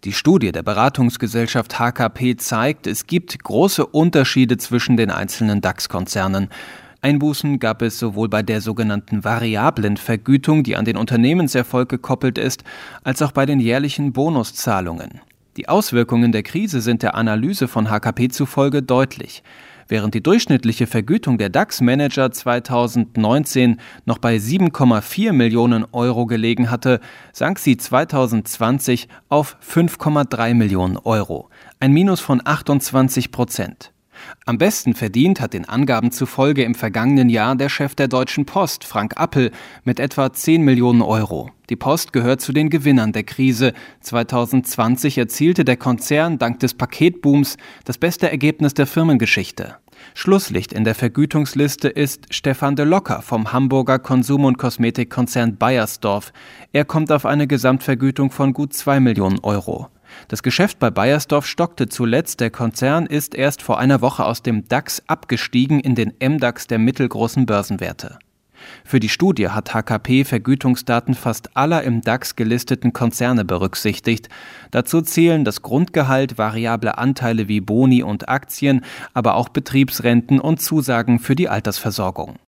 Die Studie der Beratungsgesellschaft HKP zeigt, es gibt große Unterschiede zwischen den einzelnen DAX-Konzernen. Einbußen gab es sowohl bei der sogenannten variablen Vergütung, die an den Unternehmenserfolg gekoppelt ist, als auch bei den jährlichen Bonuszahlungen. Die Auswirkungen der Krise sind der Analyse von HKP zufolge deutlich. Während die durchschnittliche Vergütung der DAX-Manager 2019 noch bei 7,4 Millionen Euro gelegen hatte, sank sie 2020 auf 5,3 Millionen Euro, ein Minus von 28%. Am besten verdient hat den Angaben zufolge im vergangenen Jahr der Chef der Deutschen Post, Frank Appel, mit etwa 10 Millionen Euro. Die Post gehört zu den Gewinnern der Krise. 2020 erzielte der Konzern dank des Paketbooms das beste Ergebnis der Firmengeschichte. Schlusslicht in der Vergütungsliste ist Stefan de Locker vom Hamburger Konsum- und Kosmetikkonzern Beiersdorf. Er kommt auf eine Gesamtvergütung von gut 2 Millionen Euro. Das Geschäft bei Beiersdorf stockte zuletzt. Der Konzern ist erst vor einer Woche aus dem DAX abgestiegen in den MDAX der mittelgroßen Börsenwerte. Für die Studie hat HKP Vergütungsdaten fast aller im DAX gelisteten Konzerne berücksichtigt. Dazu zählen das Grundgehalt, variable Anteile wie Boni und Aktien, aber auch Betriebsrenten und Zusagen für die Altersversorgung.